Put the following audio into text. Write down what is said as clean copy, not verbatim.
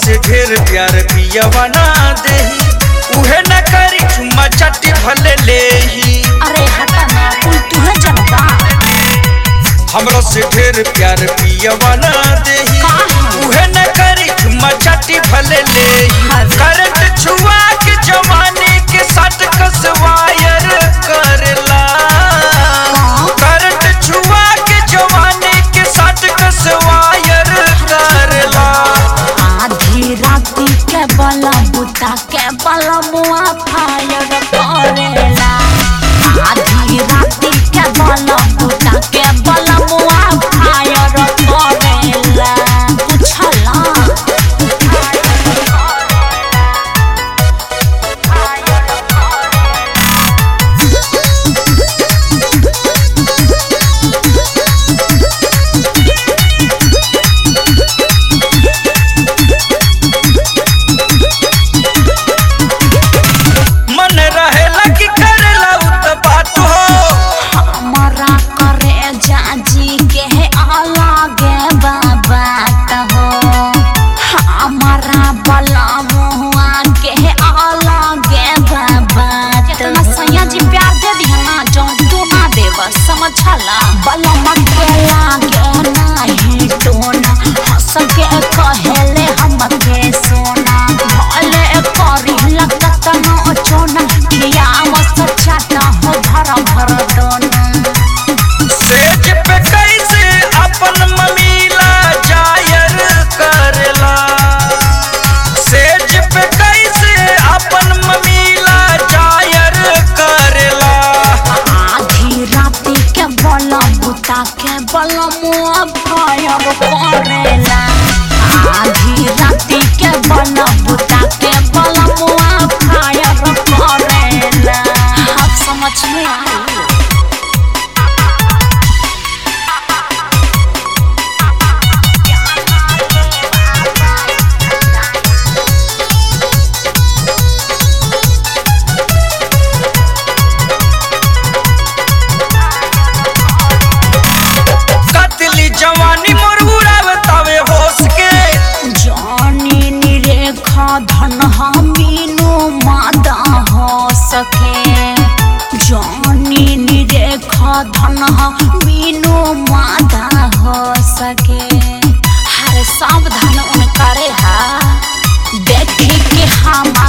से ढेर प्यार पियवा ना देही, उहे न करी चुम्मा चाटी भले लेही। अरे हटा ना कुल तुहे जनबा। हमरो से ढेर प्यार पियवा ना देही, उहे न करी चुम्मा चाटी भले लेही। करंट छुआ के जवानी के साथ कसवायर करला, करंट छुआ के जवानी के साथ कसवायर करला। आधी राती के बला बुता के बला मुआ फायर करेला, आधी राती के बला बुता के बला मुआ फायर करेला। पूछला मन रहेला कि करेला उत्पात हो, हमारा करे जाजी के अलगे बात हो, हमारा बला मुआ के अलगे बात। कितना सैया जी प्यार दे दिया ना जो तू ना देव समझला। बला के लागे नहीं टोना, हंस के कहेले हमके सोना, भले करी लगत न चोना, किया मस्त चाटा हो भर भर दोना। सेज पे कैसे अपन ममीला जायर करला, सेज पे कैसे अपन ममीला जायर करला। आधी राती के बला बुता के बला मुआ फायर करेला, आधी राती के बला बुता के बला मुआ फायर करेला। आप समझ में आई? कतली जवानी मोर उड़ावतावे होश के, जानी निरेखा धन मीनू मादा हो सके, जानी निरेखा धन मीनू मादा हो सके। हर सावधान उनकरे हा देखी के हम